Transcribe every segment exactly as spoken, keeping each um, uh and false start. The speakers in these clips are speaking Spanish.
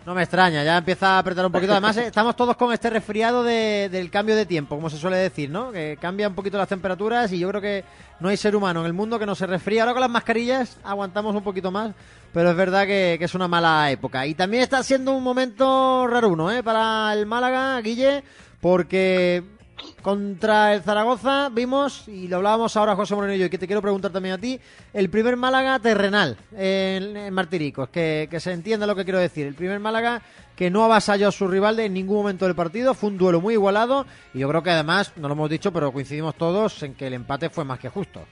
No me extraña, ya empieza a apretar un poquito. Además, estamos todos con este resfriado de, del cambio de tiempo, como se suele decir, ¿no? Que cambia un poquito las temperaturas y yo creo que no hay ser humano en el mundo que no se resfríe. Ahora con las mascarillas aguantamos un poquito más, pero es verdad que, que es una mala época. Y también está siendo un momento raruno, ¿eh? Para el Málaga, Guille, porque contra el Zaragoza vimos, y lo hablábamos ahora José Moreno y yo, y que te quiero preguntar también a ti, el primer Málaga terrenal en, en Martiricos, que, que se entienda lo que quiero decir. El primer Málaga que no avasalló a su rival en ningún momento del partido, fue un duelo muy igualado, y yo creo que además, no lo hemos dicho, pero coincidimos todos en que el empate fue más que justo.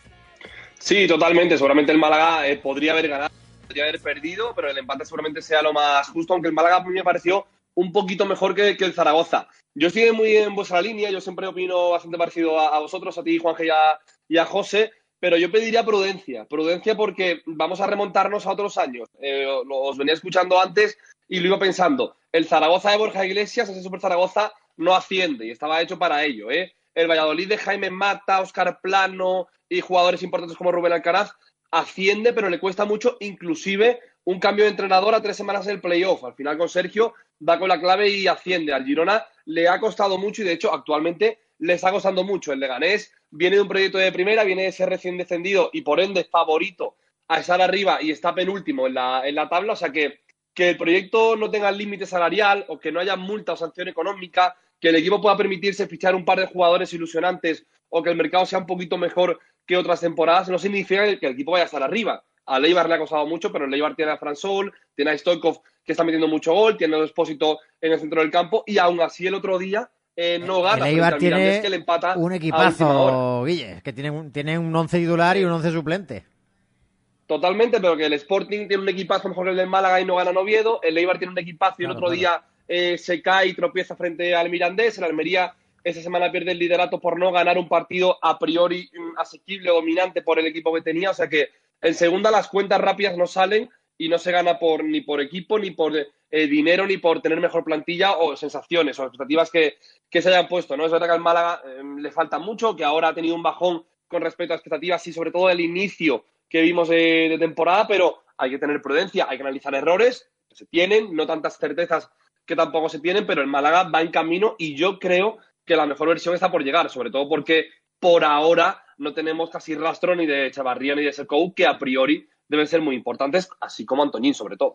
Sí, totalmente, seguramente el Málaga eh, podría haber ganado, podría haber perdido, pero el empate seguramente sea lo más justo, aunque el Málaga a mí me pareció un poquito mejor que, que el Zaragoza. Yo estoy muy en vuestra línea, yo siempre opino bastante parecido a, a vosotros, a ti, Juanje, y a, y a José, pero yo pediría prudencia, prudencia porque vamos a remontarnos a otros años. Eh, lo, os venía escuchando antes y lo iba pensando. El Zaragoza de Borja Iglesias, ese Super Zaragoza, no asciende y estaba hecho para ello, ¿eh? El Valladolid de Jaime Mata, Óscar Plano y jugadores importantes como Rubén Alcaraz asciende, pero le cuesta mucho, inclusive un cambio de entrenador a tres semanas del playoff. Al final con Sergio da con la clave y asciende. Al Girona le ha costado mucho y de hecho actualmente le está costando mucho. El Leganés viene de un proyecto de primera, viene de ser recién descendido y por ende favorito a estar arriba y está penúltimo en la, en la tabla. O sea que, que el proyecto no tenga límite salarial o que no haya multa o sanción económica, que el equipo pueda permitirse fichar un par de jugadores ilusionantes o que el mercado sea un poquito mejor que otras temporadas, no significa que el equipo vaya a estar arriba. A Leibar le ha costado mucho, pero Leibar tiene a Fran Sol, tiene a Stoikov que está metiendo mucho gol, tiene a Expósito en el centro del campo y aún así el otro día eh, no gana. El Eibar tiene que le empata un equipazo, Guille, que tiene un, tiene un once titular y un once suplente. Totalmente, pero que el Sporting tiene un equipazo mejor que el del Málaga y no gana en Oviedo, el Eibar tiene un equipazo y el claro, otro claro. día eh, se cae y tropieza frente al Mirandés, el Almería esta semana pierde el liderato por no ganar un partido a priori mm, asequible, dominante por el equipo que tenía, o sea que en segunda las cuentas rápidas no salen y no se gana por ni por equipo, ni por eh, dinero, ni por tener mejor plantilla o sensaciones o expectativas que, que se hayan puesto, ¿no? Es verdad que al Málaga eh, le falta mucho, que ahora ha tenido un bajón con respecto a expectativas y sobre todo el inicio que vimos de, de temporada, pero hay que tener prudencia, hay que analizar errores que se tienen, no tantas certezas que tampoco se tienen, pero el Málaga va en camino y yo creo que la mejor versión está por llegar, sobre todo porque por ahora no tenemos casi rastro ni de Chavarría ni de Secou, que a priori deben ser muy importantes, así como Antoñín, sobre todo.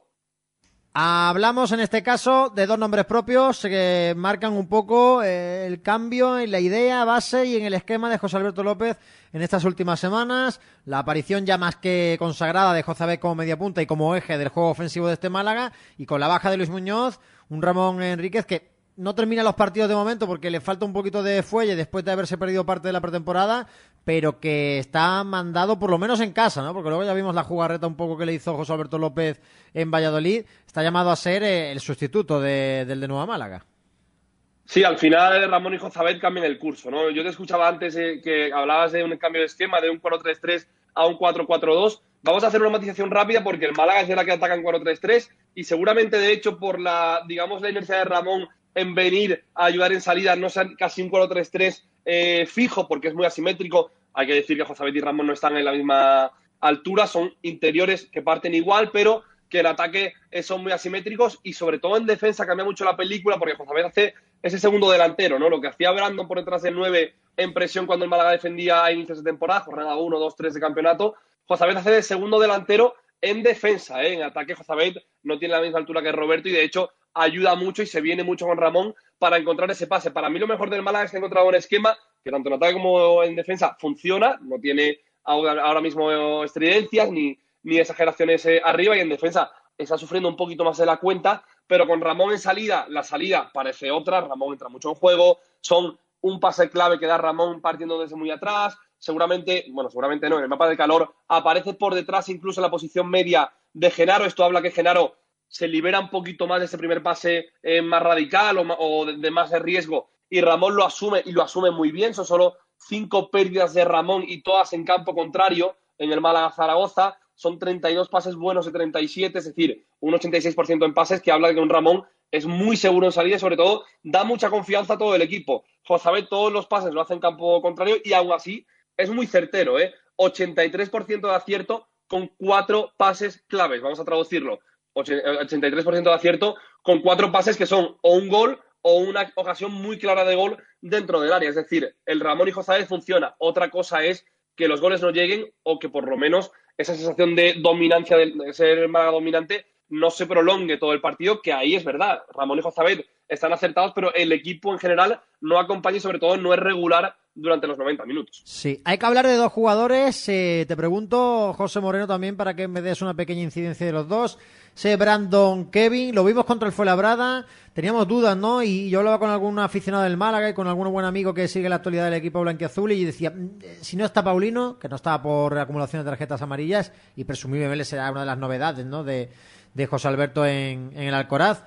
Hablamos en este caso de dos nombres propios que marcan un poco eh, el cambio en la idea base y en el esquema de José Alberto López en estas últimas semanas. La aparición ya más que consagrada de Jozabet como mediapunta y como eje del juego ofensivo de este Málaga, y con la baja de Luis Muñoz, un Ramón Enríquez que no termina los partidos de momento porque le falta un poquito de fuelle después de haberse perdido parte de la pretemporada, pero que está mandado por lo menos en casa, ¿no? Porque luego ya vimos la jugarreta un poco que le hizo José Alberto López en Valladolid. Está llamado a ser el sustituto de, del de Nueva Málaga. Sí, al final Ramón y Jozabet cambian el curso, ¿no? Yo te escuchaba antes eh, que hablabas de un cambio de esquema, de un cuatro tres tres a un cuatro cuatro dos. Vamos a hacer una matización rápida porque el Málaga es de la que ataca en cuatro tres tres y seguramente, de hecho, por la, digamos, la inercia de Ramón en venir a ayudar en salida, no sea casi un cuatro tres tres eh, fijo, porque es muy asimétrico. Hay que decir que Jozabet y Ramón no están en la misma altura, son interiores que parten igual, pero que el ataque eh, son muy asimétricos y sobre todo en defensa cambia mucho la película porque Jozabet hace ese segundo delantero, ¿no? Lo que hacía Brandon por detrás del nueve en presión cuando el Málaga defendía a inicios de temporada, jornada uno, dos, tres de campeonato, Jozabet hace de segundo delantero en defensa, ¿eh? En ataque Jozabet no tiene la misma altura que Roberto y de hecho ayuda mucho y se viene mucho con Ramón para encontrar ese pase. Para mí lo mejor del Málaga es que ha encontrado un esquema que tanto en ataque como en defensa funciona, no tiene ahora mismo estridencias ni, ni exageraciones eh, arriba, y en defensa está sufriendo un poquito más de la cuenta, pero con Ramón en salida, la salida parece otra, Ramón entra mucho en juego, son un pase clave que da Ramón partiendo desde muy atrás, seguramente, bueno, seguramente no, en el mapa de calor aparece por detrás incluso la posición media de Genaro. Esto habla que Genaro se libera un poquito más de ese primer pase eh, más radical o, o de, de más de riesgo, y Ramón lo asume y lo asume muy bien. Son solo cinco pérdidas de Ramón y todas en campo contrario en el Málaga Zaragoza. Son treinta y dos pases buenos de treinta y siete, es decir, un ochenta y seis por ciento en pases, que habla de que un Ramón es muy seguro en salida y sobre todo da mucha confianza a todo el equipo. Jozabet todos los pases lo hace en campo contrario y aún así es muy certero, ¿eh? ochenta y tres por ciento de acierto con cuatro pases claves, vamos a traducirlo. ochenta y tres por ciento de acierto, con cuatro pases que son o un gol o una ocasión muy clara de gol dentro del área. Es decir, el Ramón y Jozabed funciona. Otra cosa es que los goles no lleguen o que por lo menos esa sensación de dominancia, de ser Málaga dominante, no se prolongue todo el partido, que ahí es verdad. Ramón y Jozabed están acertados, pero el equipo en general no acompaña y sobre todo no es regular durante los noventa minutos. Sí, hay que hablar de dos jugadores. Eh, te pregunto, José Moreno, también para que me des una pequeña incidencia de los dos. Sé Brandon Kevin, lo vimos contra el Fuenlabrada, teníamos dudas, ¿no? Y yo hablaba con algún aficionado del Málaga y con algún buen amigo que sigue la actualidad del equipo blanquiazul y decía, si no está Paulino, que no estaba por acumulación de tarjetas amarillas, y presumiblemente será una de las novedades, ¿no? De, de José Alberto en, en el Alcoraz,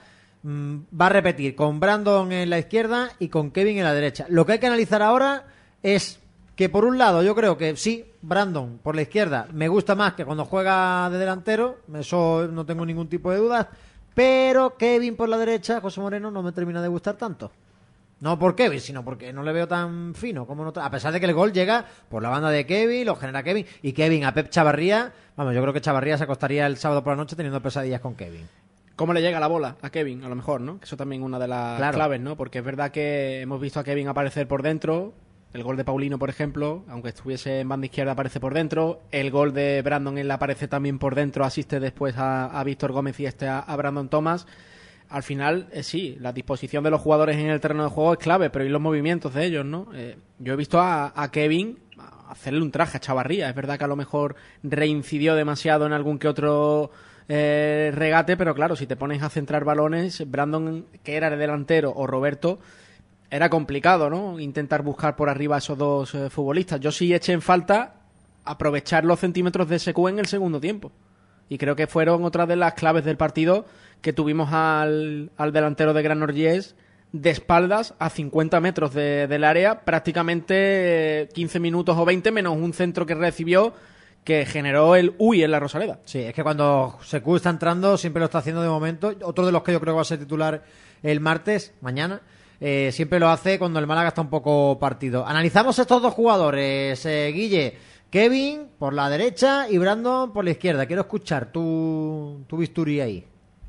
va a repetir con Brandon en la izquierda y con Kevin en la derecha. Lo que hay que analizar ahora es que, por un lado, yo creo que sí, Brandon por la izquierda me gusta más que cuando juega de delantero, eso no tengo ningún tipo de dudas, pero Kevin por la derecha, José Moreno, no me termina de gustar tanto. No por Kevin, sino porque no le veo tan fino como no, a pesar de que el gol llega por la banda de Kevin, lo genera Kevin, y Kevin a Pep Chavarría, vamos, yo creo que Chavarría se acostaría el sábado por la noche teniendo pesadillas con Kevin. ¿Cómo le llega la bola a Kevin? A lo mejor, ¿no? Que eso también es una de las claro. claves, ¿no? Porque es verdad que hemos visto a Kevin aparecer por dentro. El gol de Paulino, por ejemplo, aunque estuviese en banda izquierda, aparece por dentro. El gol de Brandon, él aparece también por dentro, asiste después a, a Víctor Gómez y este a, a Brandon Thomas. Al final, eh, sí, la disposición de los jugadores en el terreno de juego es clave, pero y los movimientos de ellos, ¿no? Eh, yo he visto a, a Kevin hacerle un traje a Chavarría. Es verdad que a lo mejor reincidió demasiado en algún que otro eh, regate, pero claro, si te pones a centrar balones, Brandon, que era el delantero, o Roberto, era complicado, ¿no? Intentar buscar por arriba a esos dos eh, futbolistas. Yo sí eché en falta aprovechar los centímetros de S Q en el segundo tiempo. Y creo que fueron otras de las claves del partido, que tuvimos al, al delantero de Granollers de espaldas a cincuenta metros de, del área, prácticamente quince minutos o veinte, menos un centro que recibió que generó el uy en la Rosaleda. Sí, es que cuando Sekou está entrando siempre lo está haciendo de momento. Otro de los que yo creo que va a ser titular el martes, mañana, eh, siempre lo hace cuando el Málaga está un poco partido. Analizamos estos dos jugadores, eh, Guille. Kevin por la derecha y Brandon por la izquierda. Quiero escuchar tu, tu bisturí ahí.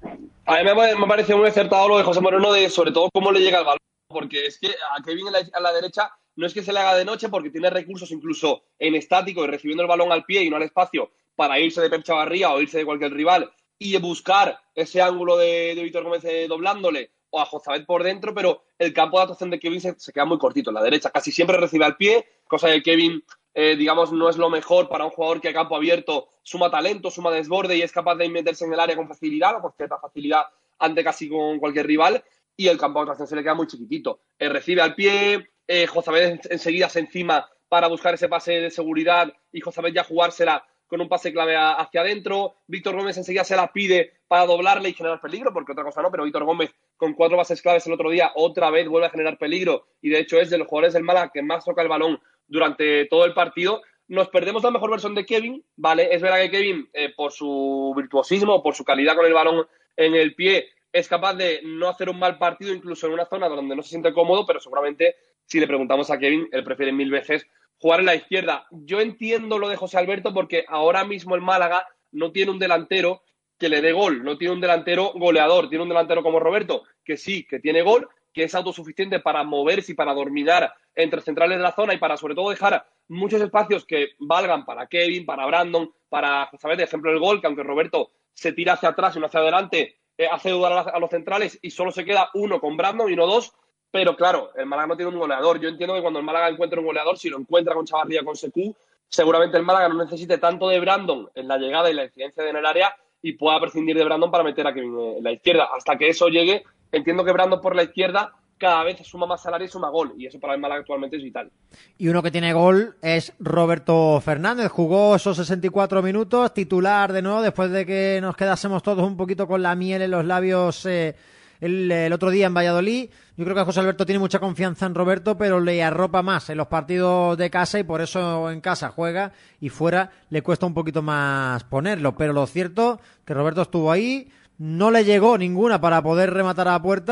A mí me, me parece muy acertado lo de José Moreno, de sobre todo cómo le llega el balón, porque es que a Kevin a la, a la derecha no es que se le haga de noche, porque tiene recursos incluso en estático y recibiendo el balón al pie y no al espacio para irse de Pep Chavarría o irse de cualquier rival y buscar ese ángulo de, de Víctor Gómez eh, doblándole, o a Jozabed por dentro, pero el campo de actuación de Kevin se, se queda muy cortito en la derecha. Casi siempre recibe al pie, cosa de Kevin, eh, digamos, no es lo mejor para un jugador que a campo abierto suma talento, suma desborde y es capaz de meterse en el área con facilidad, o con cierta facilidad ante casi con cualquier rival, y el campo de actuación se le queda muy chiquitito. Eh, recibe al pie, eh, Jozabed enseguida se encima para buscar ese pase de seguridad y Jozabed ya jugársela con un pase clave a, hacia adentro. Víctor Gómez enseguida se la pide para doblarle y generar peligro, porque otra cosa no, pero Víctor Gómez con cuatro bases claves el otro día otra vez vuelve a generar peligro y de hecho es de los jugadores del Málaga que más toca el balón durante todo el partido. Nos perdemos la mejor versión de Kevin, ¿vale? Es verdad que Kevin, eh, por su virtuosismo, por su calidad con el balón en el pie, es capaz de no hacer un mal partido incluso en una zona donde no se siente cómodo, pero seguramente si le preguntamos a Kevin, él prefiere mil veces jugar en la izquierda. Yo entiendo lo de José Alberto porque ahora mismo el Málaga no tiene un delantero que le dé gol, no tiene un delantero goleador, tiene un delantero como Roberto, que sí, que tiene gol, que es autosuficiente para moverse y para dominar entre centrales de la zona y para sobre todo dejar muchos espacios que valgan para Kevin, para Brandon, para Jozabed, de ejemplo el gol, que aunque Roberto se tira hacia atrás y no hacia adelante, eh, hace dudar a, a los centrales y solo se queda uno con Brandon y no dos. Pero claro, el Málaga no tiene un goleador. Yo entiendo que cuando el Málaga encuentra un goleador, si lo encuentra con Chavarría, con Sekou, seguramente el Málaga no necesite tanto de Brandon en la llegada y la incidencia en el área y pueda prescindir de Brandon para meter a Kevin en la izquierda. Hasta que eso llegue, entiendo que Brandon por la izquierda cada vez suma más salario y suma gol. Y eso para el Málaga actualmente es vital. Y uno que tiene gol es Roberto Fernández. Jugó esos sesenta y cuatro minutos, titular de nuevo, después de que nos quedásemos todos un poquito con la miel en los labios eh, el, el otro día en Valladolid. Yo creo que José Alberto tiene mucha confianza en Roberto, pero le arropa más en los partidos de casa y por eso en casa juega y fuera le cuesta un poquito más ponerlo. Pero lo cierto que Roberto estuvo ahí, no le llegó ninguna para poder rematar a la puerta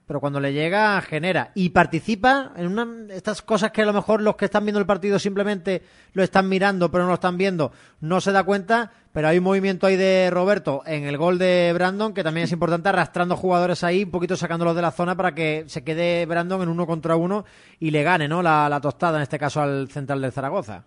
pero cuando le llega genera y participa en una estas cosas que a lo mejor los que están viendo el partido simplemente lo están mirando pero no lo están viendo, no se da cuenta, pero hay un movimiento ahí de Roberto en el gol de Brandon que también es importante, arrastrando jugadores ahí, un poquito sacándolos de la zona para que se quede Brandon en uno contra uno y le gane, ¿no?, la, la tostada en este caso al central del Zaragoza.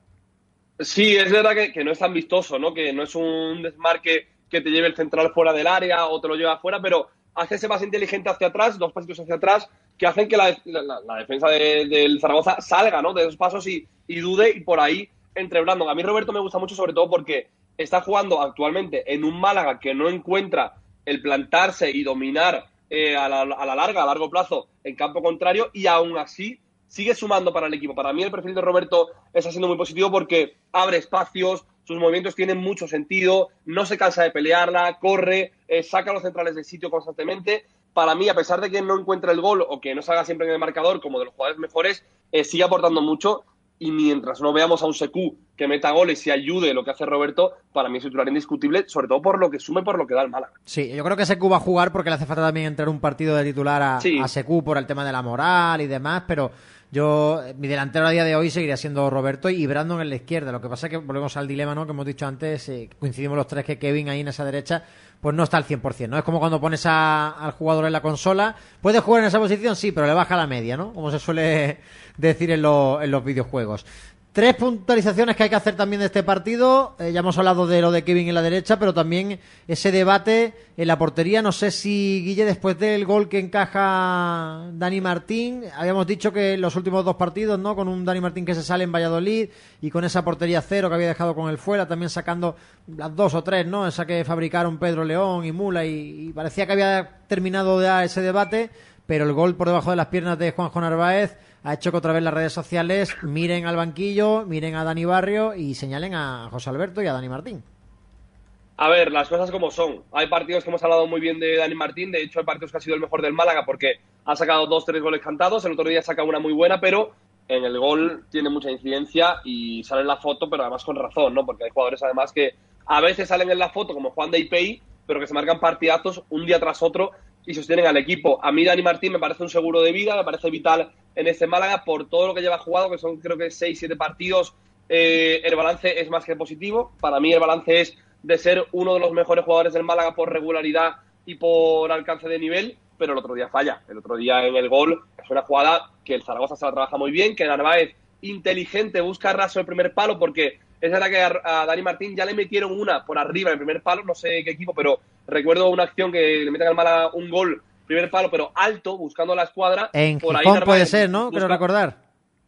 Sí, es verdad que, que no es tan vistoso, ¿no?, que no es un desmarque que te lleve el central fuera del área o te lo lleva afuera, pero hace ese más inteligente hacia atrás, dos pasitos hacia atrás, que hacen que la, la, la defensa de, del Zaragoza salga, ¿no?, de esos pasos y, y dude, y por ahí entre Brandon. A mí Roberto me gusta mucho, sobre todo porque está jugando actualmente en un Málaga que no encuentra el plantarse y dominar eh, a, la, a la larga, a largo plazo, en campo contrario, y aún así sigue sumando para el equipo. Para mí el perfil de Roberto está siendo muy positivo porque abre espacios, sus movimientos tienen mucho sentido, no se cansa de pelearla, corre, eh, saca a los centrales del sitio constantemente. Para mí, a pesar de que no encuentre el gol o que no salga siempre en el marcador como de los jugadores mejores, eh, sigue aportando mucho, y mientras no veamos a un Sekou que meta goles y ayude lo que hace Roberto, para mí es titular indiscutible, sobre todo por lo que sume, por lo que da el Málaga. Sí, yo creo que Sekou va a jugar porque le hace falta también entrar un partido de titular a, sí. a Sekou por el tema de la moral y demás, pero yo, mi delantero a día de hoy seguiría siendo Roberto y Brandon en la izquierda. Lo que pasa es que volvemos al dilema, ¿no?, que hemos dicho antes, eh, coincidimos los tres que Kevin ahí en esa derecha pues no está al cien por ciento, ¿no? Es como cuando pones a, al jugador en la consola, puede jugar en esa posición, sí, pero le baja la media, ¿no?, como se suele decir en, lo, en los videojuegos. Tres puntualizaciones que hay que hacer también de este partido. Eh, ya hemos hablado de lo de Kevin en la derecha, pero también ese debate en la portería. No sé si, Guille, después del gol que encaja Dani Martín, habíamos dicho que los últimos dos partidos, ¿no?, con un Dani Martín que se sale en Valladolid y con esa portería cero que había dejado con el fuera, también sacando las dos o tres, ¿no?, esa que fabricaron Pedro León y Mula, y, y parecía que había terminado ya ese debate, pero el gol por debajo de las piernas de Juanjo Narváez ha hecho que otra vez las redes sociales miren al banquillo, miren a Dani Barrio y señalen a José Alberto y a Dani Martín. A ver, las cosas como son. Hay partidos que hemos hablado muy bien de Dani Martín, de hecho hay partidos que ha sido el mejor del Málaga porque ha sacado dos, tres goles cantados, el otro día saca una muy buena, pero en el gol tiene mucha incidencia y sale en la foto, pero además con razón, ¿no?, porque hay jugadores además que a veces salen en la foto como Juan de I P I, pero que se marcan partidazos un día tras otro y sostienen al equipo. A mí Dani Martín me parece un seguro de vida, me parece vital en este Málaga por todo lo que lleva jugado, que son creo que seis, siete partidos. Eh, el balance es más que positivo. Para mí el balance es de ser uno de los mejores jugadores del Málaga por regularidad y por alcance de nivel, pero el otro día falla. El otro día en el gol es una jugada que el Zaragoza se la trabaja muy bien, que Narváez, inteligente, busca raso el primer palo, porque es verdad que a, a Dani Martín ya le metieron una por arriba en el primer palo, no sé qué equipo, pero recuerdo una acción que le meten al Málaga un gol, primer palo, pero alto, buscando la escuadra. En por Gijón ahí puede ser, ¿no? Quiero recordar.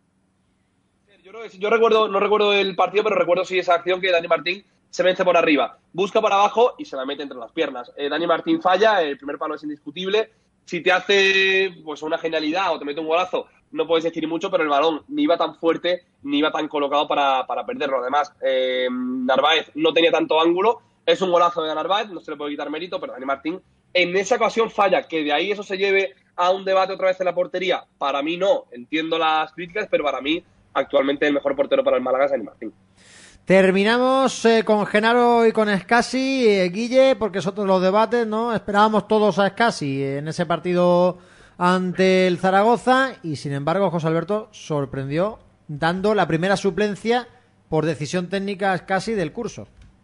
Yo, yo recuerdo, no recuerdo el partido, pero recuerdo sí esa acción que Dani Martín se vence por arriba, busca por abajo y se la mete entre las piernas. Eh, Dani Martín falla, el primer palo es indiscutible. Si te hace pues una genialidad o te mete un golazo, no puedes decir mucho, pero el balón ni iba tan fuerte ni iba tan colocado para, para perderlo. Además, eh, Narváez no tenía tanto ángulo. Es un golazo de Narváez, no se le puede quitar mérito, pero Dani Martín en esa ocasión falla. Que de ahí eso se lleve a un debate otra vez en la portería, para mí no. Entiendo las críticas, pero para mí actualmente el mejor portero para el Málaga es Dani Martín. Terminamos eh, con Genaro y con Escasi, eh, Guille, porque son todos los debates, ¿no? Esperábamos todos a Escasi en ese partido ante el Zaragoza y, sin embargo, José Alberto sorprendió dando la primera suplencia por decisión técnica a Escasi del curso.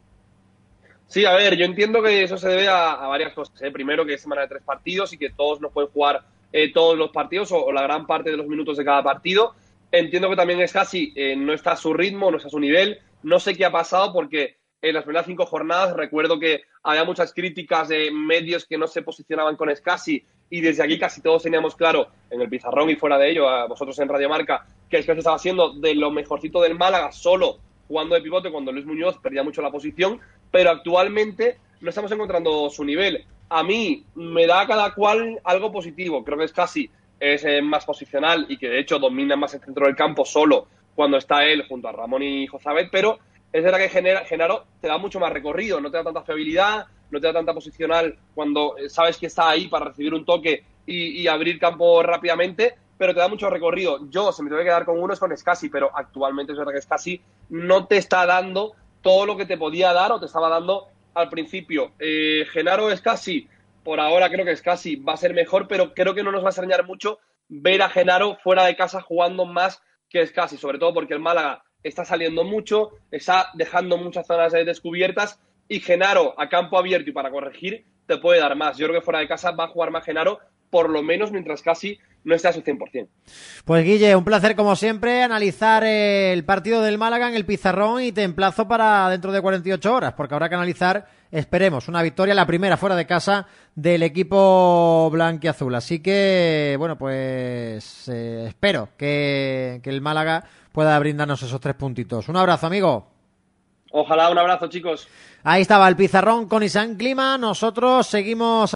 Sí, a ver, yo entiendo que eso se debe a, a varias cosas. ¿eh? Primero, que es semana de tres partidos y que todos no pueden jugar eh, todos los partidos o, o la gran parte de los minutos de cada partido. Entiendo que también Escasi eh, no está a su ritmo, no está a su nivel. No sé qué ha pasado porque en las primeras cinco jornadas recuerdo que había muchas críticas de medios que no se posicionaban con Escasi y desde aquí casi todos teníamos claro, en el pizarrón y fuera de ello, a vosotros en Radio Marca, que Escasi estaba siendo de lo mejorcito del Málaga, solo jugando de pivote cuando Luis Muñoz perdía mucho la posición, pero actualmente no estamos encontrando su nivel. A mí me da cada cual algo positivo. Creo que Escasi es eh, más posicional y que de hecho domina más el centro del campo solo cuando está él junto a Ramón y Jozabet, pero es verdad que genera, Genaro te da mucho más recorrido, no te da tanta fiabilidad, no te da tanta posicional cuando sabes que está ahí para recibir un toque y, y abrir campo rápidamente, pero te da mucho recorrido. Yo, se me tengo que quedar con uno, es con Escasi, pero actualmente es verdad que Escasi no te está dando todo lo que te podía dar o te estaba dando al principio. Eh, Genaro Escasi, por ahora creo que Scassi va a ser mejor, pero creo que no nos va a extrañar mucho ver a Genaro fuera de casa jugando más que Scassi, sobre todo porque el Málaga está saliendo mucho, está dejando muchas zonas descubiertas y Genaro a campo abierto y para corregir te puede dar más. Yo creo que fuera de casa va a jugar más Genaro, por lo menos mientras Scassi no esté a su cien por ciento. Pues Guille, un placer como siempre analizar el partido del Málaga en el pizarrón y te emplazo para dentro de cuarenta y ocho horas, porque habrá que analizar, esperemos, una victoria, la primera fuera de casa del equipo blanquiazul. Así que, bueno, pues eh, espero que, que el Málaga pueda brindarnos esos tres puntitos. Un abrazo, amigo. Ojalá, un abrazo, chicos. Ahí estaba el pizarrón con Isán Clima. Nosotros seguimos